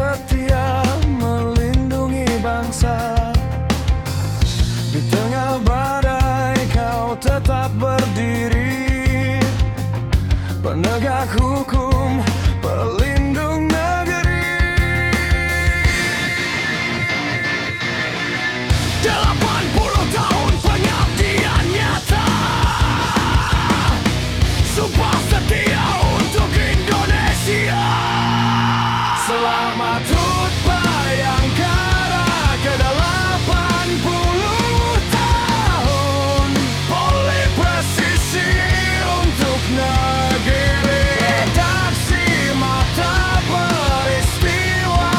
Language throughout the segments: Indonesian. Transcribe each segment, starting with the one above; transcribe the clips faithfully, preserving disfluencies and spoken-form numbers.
setia melindungi bangsa. Di tengah badai kau tetap berdiri, penegak hukum, pelindung negeri. Delapan puluh tahun pengabdian nyata, sumpah setia untuk Indonesia. Selamat H U T Bayangkara ke delapan puluh tahun, poli presisi untuk negeri. Redaksi Mata Peristiwa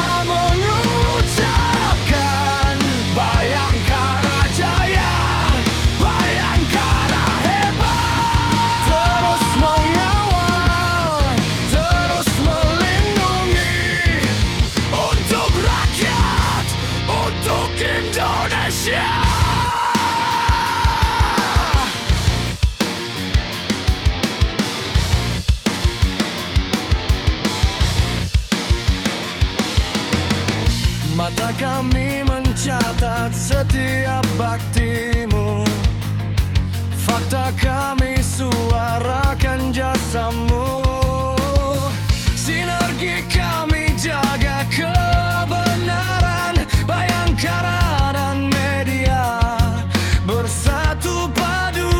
mengucapkan Bayangkara jaya, Bayangkara hebat. Terus mengawal, terus melindungi, untuk rakyat, untuk Indonesia. Mata kami mencatat setiap baktimu, fakta kami suarakan jasamu. Sinergi kami jaga kebenaran, Bayangkara dan media bersatu padu.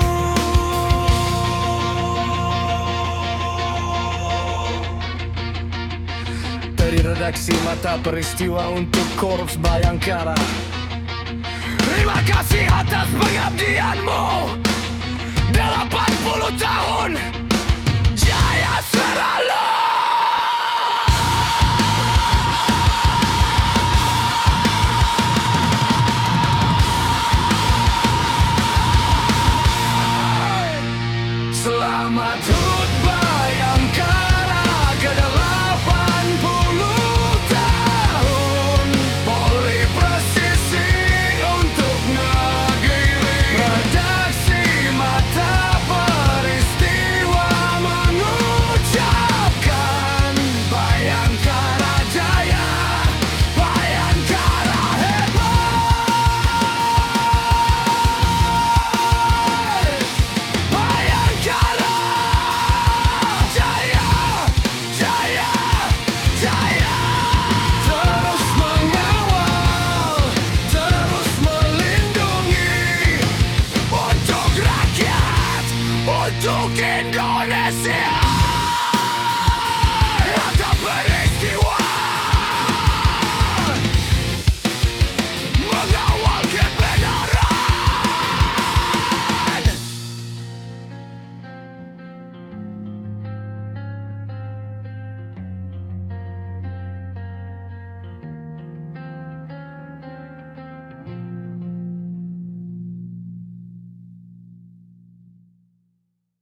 Dari redaksi Mata Peristiwa untuk Korps Bayangkara, terima kasih atas pengabdianmu. Delapan puluh tahun, jaya selalu.